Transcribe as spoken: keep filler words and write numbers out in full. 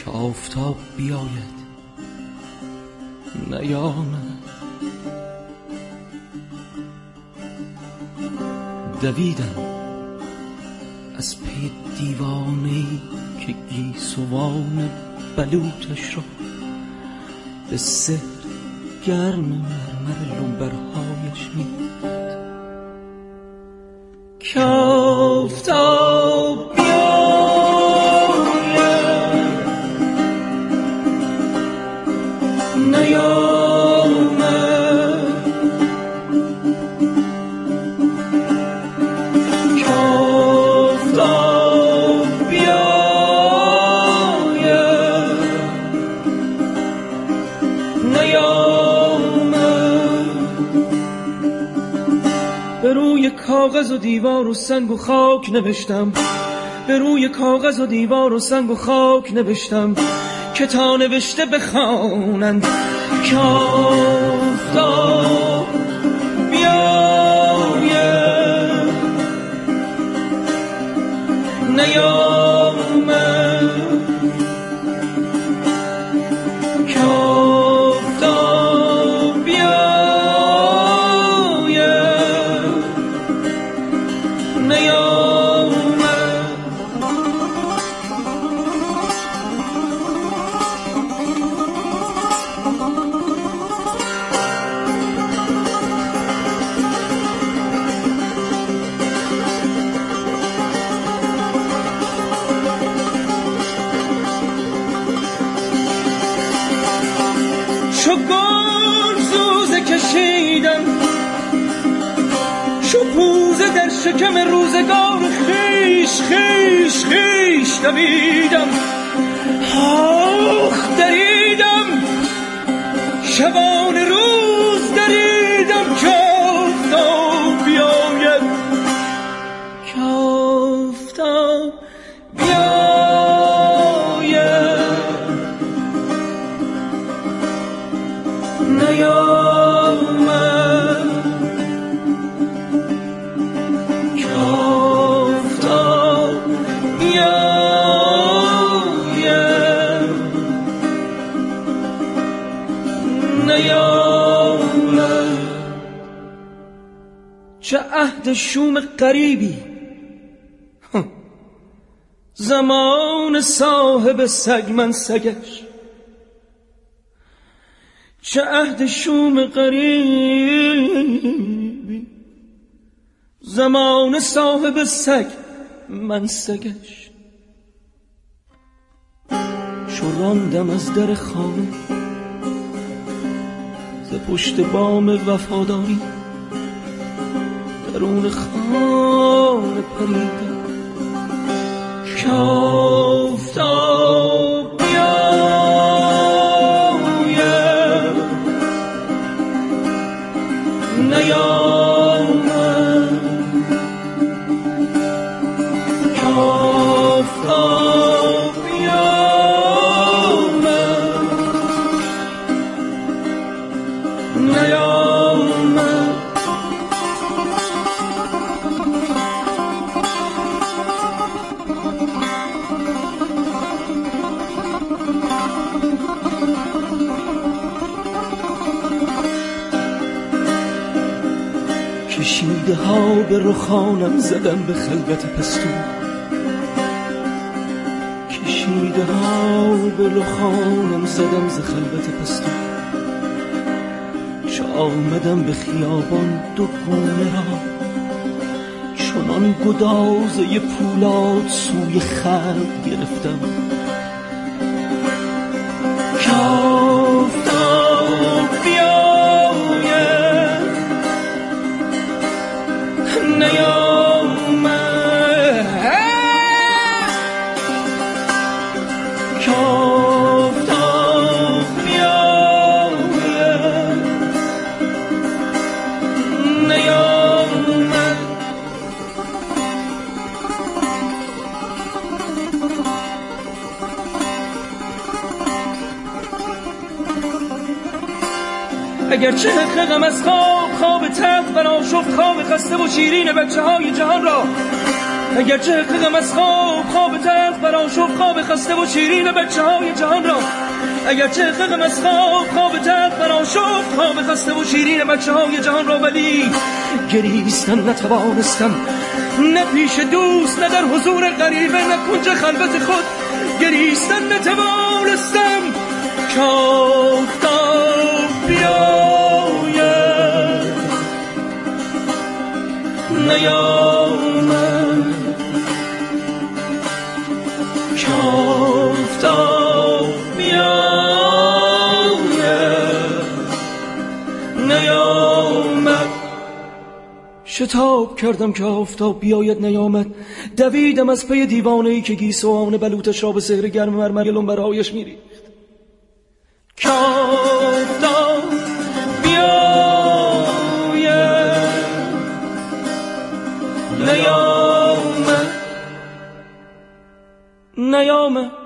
که آفتاب بیاید نیامد. دویدم از پی دیوانه‌ای که گیسوان بلوطش را به سحر گرم مرمر لنبرهایش می‌داد. که آفتاب بیاید نیامد. که آفتاب بیاید نیامد. به روی کاغذ و دیوار و سنگ و خاک نوشتم، به روی کاغذ و دیوار و سنگ و خاک نوشتم که تا نوشته بخوانند. که آفتاب بیاید نیامد. که آفتاب بیاید نیامد. چو گل زوزه کشیدم، چو پوزه در شکم روزگار خیش خیش خیش دویدم. آخ دریدم شبان روز دریدم که آفتاب بیاید. که آفتاب نیامد. که آفتاب بیاید نیامد. چه عهد شوم غریبی، زمان صاحب سگ من سگش. چه عهد شوم غریبی، زمان صاحب سگ من سگش. چو راندم از در خانه ز پشت بام وفاداری، درون خانه پریدم. که آفتاب بیاید نیامد. که آفتاب بیاید نیامد. کشیده ها به رخانم زدم به خلوت پستو، کشیده ها به رخانم زدم ز خلوت پستو. چه آمدم به خیابان دو گونه را، چنان گدازه پولاد سوی خلق گرفتم. که آفتاب بیاید نیامد. که آفتاب بیاید نیامد. اگرچه حقم از خواب خواب تلخ بنا شفت، خواب خسته و شیرین بچه های جهان را اگر چه غم از خواب خواب تلخ برا شفت خواب خسته و شیرین بچه های جهان را اگر چه غم از خواب خواب تلخ برا شفت خواب خسته و شیرین بچه های جهان را ولی گریستن نتوانستم نه پیش دوست نه در حضور غریبه نه کنج خلوت خود گریستن نتوانستم کافتاب بیاید نیامد کافتاب بیاید نیامد شتاب کردم که آفتاب بیاید نیامد دویدم از پی دیوانه‌ای که گیسوان بلوطش را به سحر گرم مرمر لنبرهایش می‌ریخت کافتاب بیاید نیامد نیامد